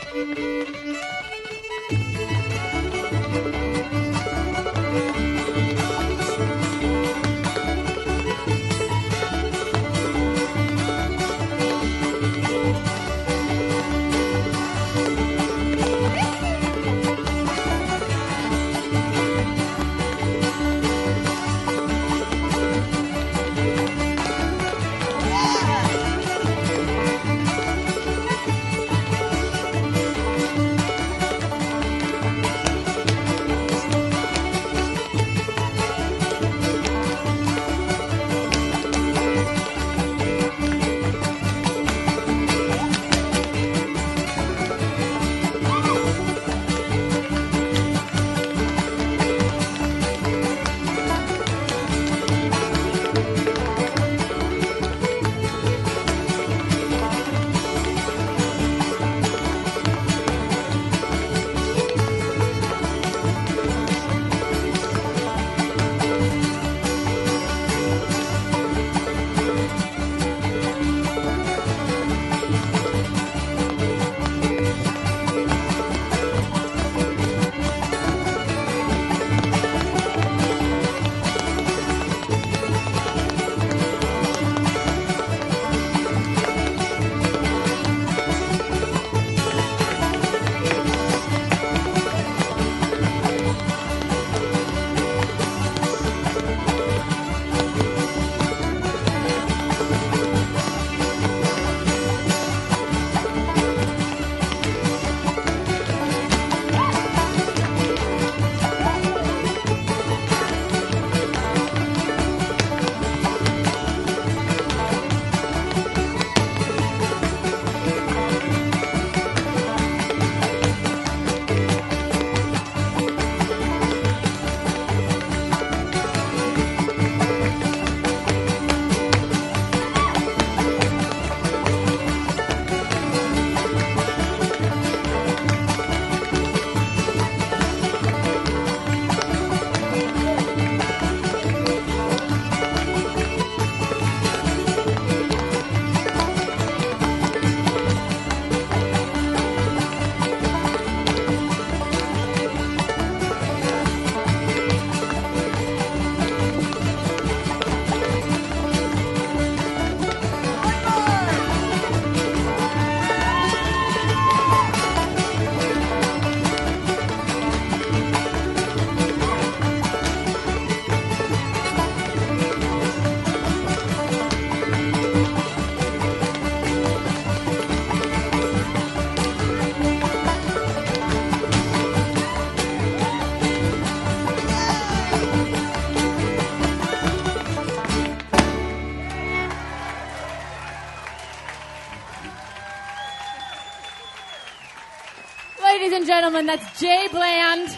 Ladies and gentlemen, that's Jay Bland,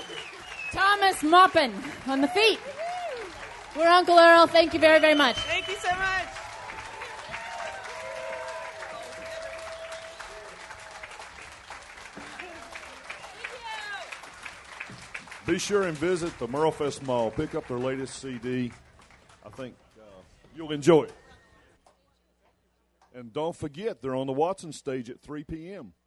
Thomas Maupin on the feet. We're Uncle Earl. Thank you very, very much. Thank you so much. Be sure and visit the Merlefest Mall. Pick up their latest CD. I think you'll enjoy it. And don't forget, they're on the Watson stage at 3 p.m.